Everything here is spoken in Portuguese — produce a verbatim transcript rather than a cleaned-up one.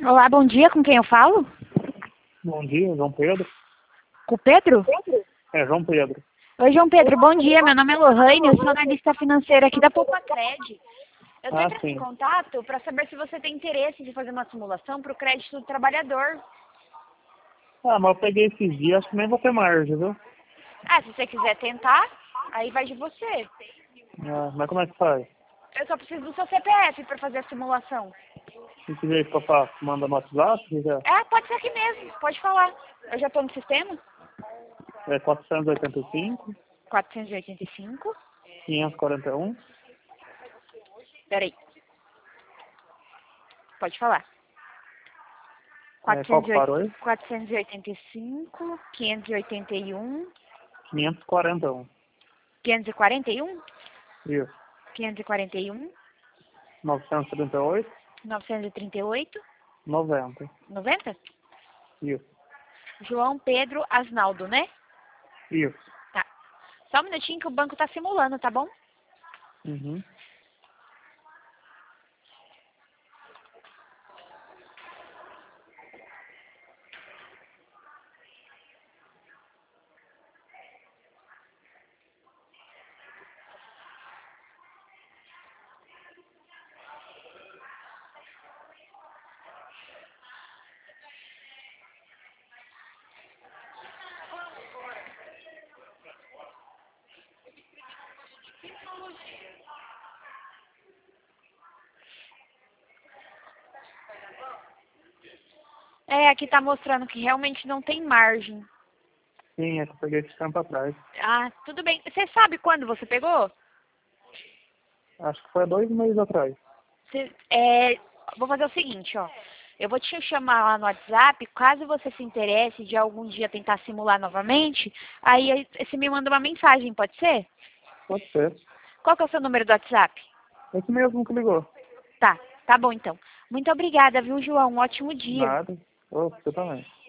Olá, bom dia, com quem eu falo? Bom dia, João Pedro. Com o Pedro? É, João Pedro. Oi, João Pedro, bom dia, meu nome é Lohane, eu sou analista financeira aqui da Poupacred. Eu estou Ah, entrando em sim. contato para saber se você tem interesse de fazer uma simulação para o crédito do trabalhador. Ah, mas eu peguei esses dias, acho que nem vou ter margem, viu? Ah, se você quiser tentar, aí vai de você. Ah, mas como é que faz? Eu só preciso do seu C P F para fazer a simulação. E que jeito que eu faço? Manda no WhatsApp? Que já- É, pode ser aqui mesmo, pode falar. Eu já estou no sistema. É quatrocentos e oitenta e cinco, quatrocentos e oitenta e cinco. quinhentos e quarenta e um. Peraí, pode falar. É, qual quatrocentos que e oitenta parou aí? quatrocentos e oitenta e cinco, quinhentos e oitenta e um, quinhentos e quarenta e um. quinhentos e quarenta e um, Isso. quinhentos e quarenta e um, novecentos e trinta e oito, novecentos e trinta e oito, noventa. noventa. Isso. João Pedro Asnaldo, né? Isso. Tá. Só um minutinho que o banco tá simulando, tá bom? Uhum. É, aqui tá mostrando que realmente não tem margem. Sim, é que eu peguei esse tempo atrás. Ah, tudo bem. Você sabe quando você pegou? Acho que foi há dois meses atrás. Você, é, vou fazer o seguinte, ó. Eu vou te chamar lá no WhatsApp, caso você se interesse de algum dia tentar simular novamente, aí aí você me manda uma mensagem, pode ser? Pode ser. Qual que é o seu número do WhatsApp? Esse mesmo que ligou. Tá, tá bom então. Muito obrigada, viu, João? Um ótimo dia. Nada. Ô, você também.